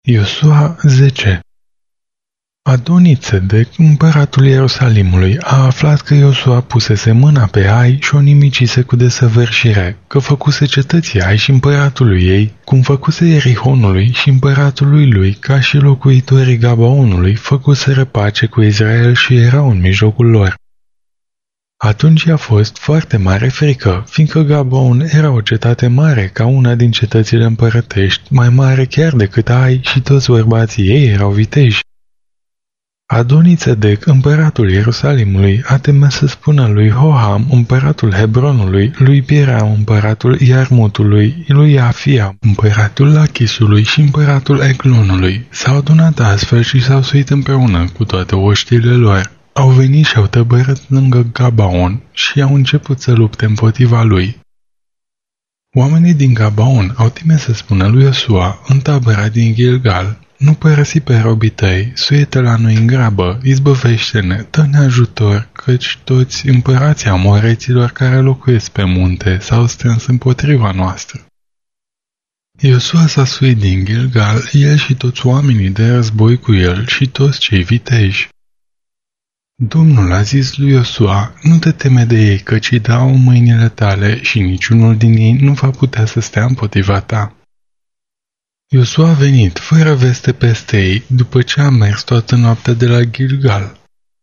Iosua 10. Adoni-Țedec, împăratul Ierusalimului, a aflat că Iosua pusese mâna pe Ai și o nimicise cu desăvârșire, că făcuse cetății Ai și împăratului ei, cum făcuse Ierihonului și împăratului lui, ca și locuitorii Gabaonului, făcuseră pace cu Israel și erau în mijlocul lor. Atunci a fost foarte mare frică, fiindcă Gabaon era o cetate mare ca una din cetățile împărătești, mai mare chiar decât Ai și toți bărbații ei erau viteji. Adoni-Țedec, împăratul Ierusalimului, a temes să spună lui Hoham, împăratul Hebronului, lui Piram, împăratul Iarmutului, lui Afia, împăratul Lachisului și împăratul Eglonului. S-au adunat astfel și s-au suit împreună cu toate oștile lor. Au venit și au tăbărât lângă Gabaon și au început să lupte împotriva lui. Oamenii din Gabaon au temes să spună lui Iosua, în tabăra din Gilgal: nu părăsi pe robii tăi, suie-te la noi în grabă, izbăvește-ne, dă-ne ajutor, căci toți împărații amoreților care locuiesc pe munte s-au strâns împotriva noastră. Iosua s-a suit din Gilgal, el și toți oamenii de război cu el și toți cei viteji. Domnul a zis lui Iosua: nu te teme de ei, căci îi dau în mâinile tale și niciunul din ei nu va putea să stea împotriva ta. Iosua a venit, fără veste peste ei, după ce a mers toată noaptea de la Gilgal.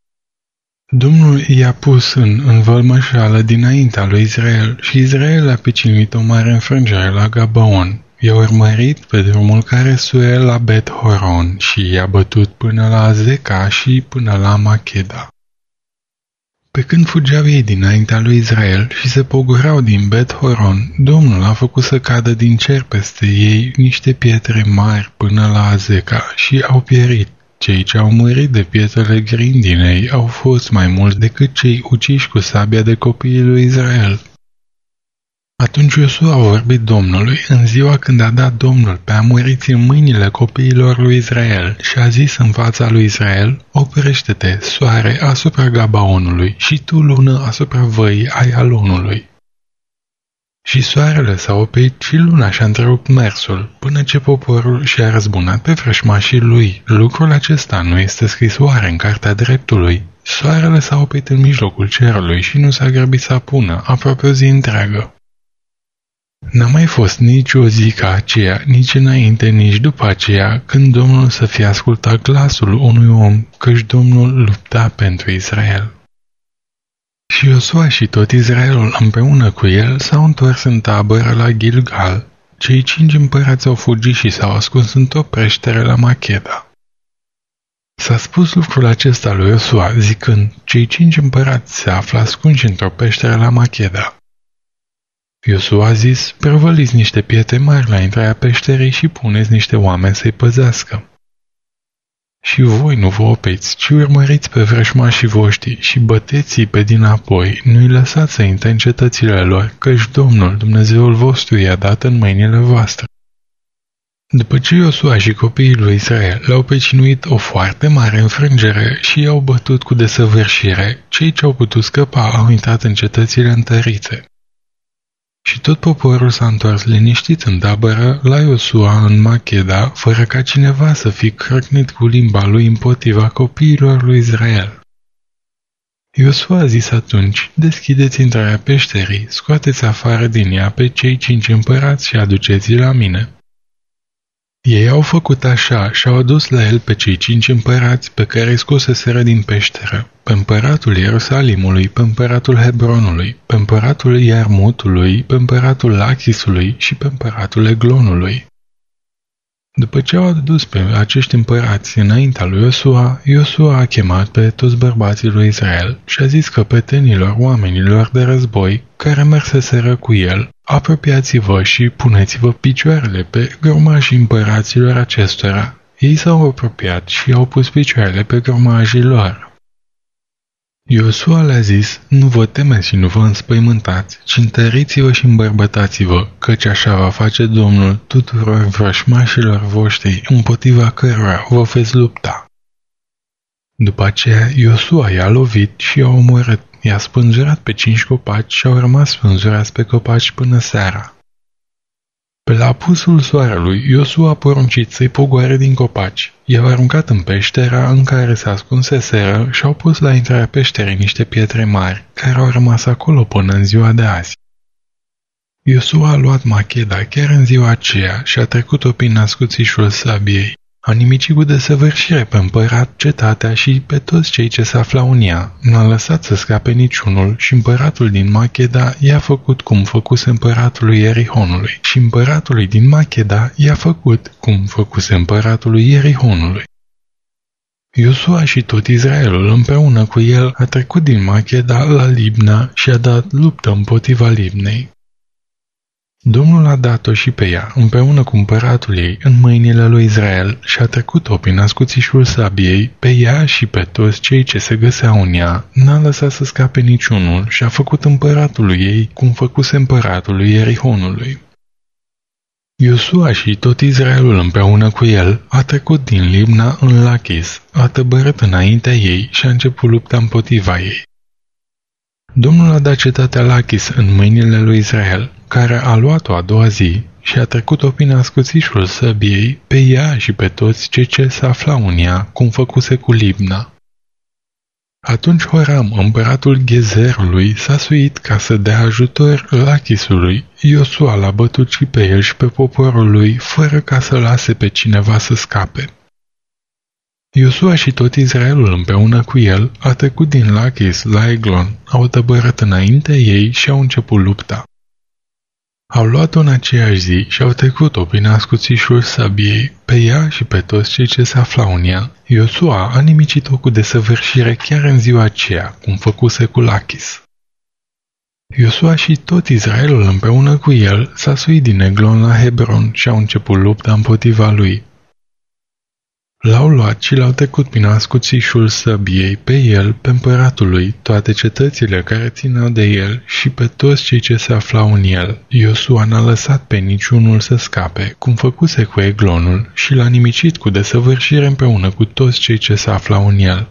Domnul i-a pus în învălmășală dinaintea lui Israel și Israel a pecinuit o mare înfrângere la Gabaon. I-a urmărit pe drumul care suie la Bet-Horon și i-a bătut până la Azeca și până la Macheda. Pe când fugeau ei dinaintea lui Israel și se pogorau din Bet-Horon, Domnul a făcut să cadă din cer peste ei niște pietre mari până la Azeca și au pierit. Cei ce au murit de pietrele grindinei au fost mai mulți decât cei uciși cu sabia de copiii lui Israel. Atunci Iosua a vorbit Domnului în ziua când a dat Domnul pe amoriți în mâinile copiilor lui Israel și a zis în fața lui Israel: oprește-te, soare, asupra Gabaonului și tu, lună, asupra văii Aialonului. Și soarele s-a oprit și luna și-a întrerupt mersul, până ce poporul și-a răzbunat pe vrășmașii lui. Lucrul acesta nu este scris oare în cartea dreptului? Soarele s-a oprit în mijlocul cerului și nu s-a grăbit să apună, aproape o zi întreagă. N-a mai fost nici o zi ca aceea, nici înainte, nici după aceea, când Domnul să fie ascultat glasul unui om, căci Domnul lupta pentru Israel. Și Iosua și tot Israelul împreună cu el s-au întors în tabără la Gilgal. Cei 5 împărați au fugit și s-au ascuns într-o preștere la Macheda. S-a spus lucrul acesta lui Iosua, zicând: cei 5 împărați se află ascunși într-o peșteră la Macheda. Iosua a zis: prăvăliți niște pietre mari la intrarea peșterii și puneți niște oameni să-i păzească. Și voi nu vă opriți, ci urmăriți pe vrășmașii voștri și băteți-i pe dinapoi, nu-i lăsați să intre în cetățile lor, căci Domnul, Dumnezeul vostru, i-a dat în mâinile voastre. După ce Iosua și copiii lui Israel le-au pecinuit o foarte mare înfrângere și i-au bătut cu desăvârșire, cei ce au putut scăpa au intrat în cetățile întărite. Și tot poporul s-a întors liniștit în tabără la Iosua în Macheda, fără ca cineva să fi crăcnit cu limba lui împotriva copiilor lui Israel. Iosua a zis atunci: deschideți intrarea peșterii, scoateți afară din ea pe cei 5 împărați și aduceți-i la mine. Ei au făcut așa și au adus la el pe cei 5 împărați pe care îi scoseseră din peșteră, pe împăratul Ierusalimului, pe împăratul Hebronului, pe împăratul Iarmutului, pe împăratul Lachisului și pe împăratul Eglonului. După ce au adus pe acești împărați înaintea lui Iosua, Iosua a chemat pe toți bărbații lui Israel și a zis căpetenilor oamenilor de război care merseseră cu el: apropiați-vă și puneți-vă picioarele pe grămașii împăraților acestora. Ei s-au apropiat și au pus picioarele pe grămajii lor. Iosua le-a zis: nu vă temeți și nu vă înspăimântați, ci întăriți-vă și îmbărbătați-vă, căci așa va face Domnul tuturor vrășmașilor voștri, împotriva cărora vă veți lupta. După aceea Iosua i-a lovit și i-a omorât, i-a spânzurat pe 5 copaci și au rămas spânzurați pe copaci până seara. Pe la apusul soarelui, Iosua a poruncit să-i pogoare din copaci. I-au aruncat în peștera în care se ascunseseră și au pus la intrarea peșterii niște pietre mari, care au rămas acolo până în ziua de azi. Iosua a luat Macheda chiar în ziua aceea și a trecut-o prin ascuțișul sabiei. A nimicit cu desăvârșire pe împărat, cetatea și pe toți cei ce se aflau în ea. N-a lăsat să scape niciunul și împăratul din Macheda i-a făcut cum făcuse împăratului Ierihonului și împăratului din Macheda i-a făcut cum făcuse împăratului Ierihonului. Iosua și tot Israelul împreună cu el a trecut din Macheda la Libna și a dat luptă împotriva Libnei. Domnul a dat-o și pe ea, împreună cu împăratul ei, în mâinile lui Israel și a trecut-o prin ascuțișul sabiei, pe ea și pe toți cei ce se găseau în ea, n-a lăsat să scape niciunul și a făcut împăratului ei cum făcuse împăratului Ierihonului. Iosua și tot Israelul împreună cu el a trecut din Libna în Lachis, a tăbărât înaintea ei și a început lupta împotriva ei. Domnul a dat cetatea Lachis în mâinile lui Israel, care a luat-o a doua zi și a trecut-o prin ascuțișul săbiei, pe ea și pe toți cei ce se aflau în ea, cum făcuse cu Libna. Atunci Horam, împăratul Gezerului, s-a suit ca să dea ajutor Lachisului. Iosua l-a bătut și pe el și pe poporul lui, fără ca să lase pe cineva să scape. Iosua și tot Israelul împreună cu el a trecut din Lachis la Eglon, au tăbărât înaintea ei și au început lupta. Au luat-o în aceeași zi și au trecut-o prin ascuțișul sabiei, pe ea și pe toți cei ce se aflau în ea. Iosua a nimicit-o cu desăvârșire chiar în ziua aceea, cum făcuse cu Lachis. Iosua și tot Israelul împreună cu el s-a suit din Eglon la Hebron și au început lupta împotriva lui. L-au luat și l-au trecut prin ascuțișul săbiei, pe el, pe împăratul lui, toate cetățile care țineau de el și pe toți cei ce se aflau în el. Iosua n-a lăsat pe niciunul să scape, cum făcuse cu Eglonul, și l-a nimicit cu desăvârșire împreună cu toți cei ce se aflau în el.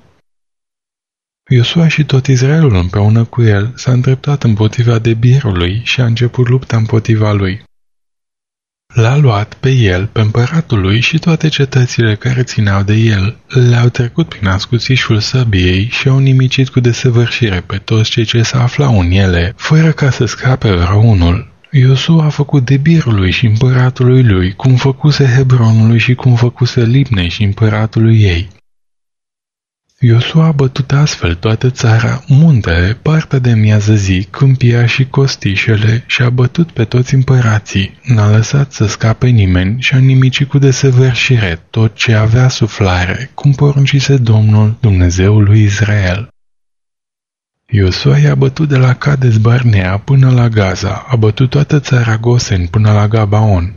Iosua și tot Israelul împreună cu el s-a îndreptat împotriva Debirului și a început lupta împotriva lui. L-a luat pe el, pe împăratul lui și toate cetățile care țineau de el, le-au trecut prin ascuțișul săbiei și au nimicit cu desăvârșire pe toți cei ce se aflau în ele, fără ca să scape vreunul. Iosua a făcut Debirului și împăratului lui, cum făcuse Hebronului și cum făcuse Libnei și împăratului ei. Iosua a bătut astfel toată țara, muntele, partea de miază zi, câmpia și costișele și a bătut pe toți împărații, n-a lăsat să scape nimeni și a nimicit cu desăvârșire tot ce avea suflare, cum poruncise Domnul, Dumnezeul lui Israel. Iosua i-a bătut de la Cades Barnea până la Gaza, a bătut toată țara Gosen până la Gabaon.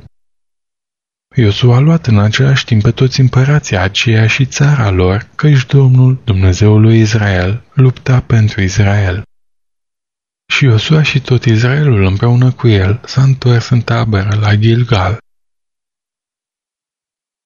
Iosua a luat în același timp pe toți împărații aceia și țara lor, căci Domnul, Dumnezeul lui Israel, lupta pentru Israel. Și Iosua și tot Israelul împreună cu el s-a întors în tabără la Gilgal.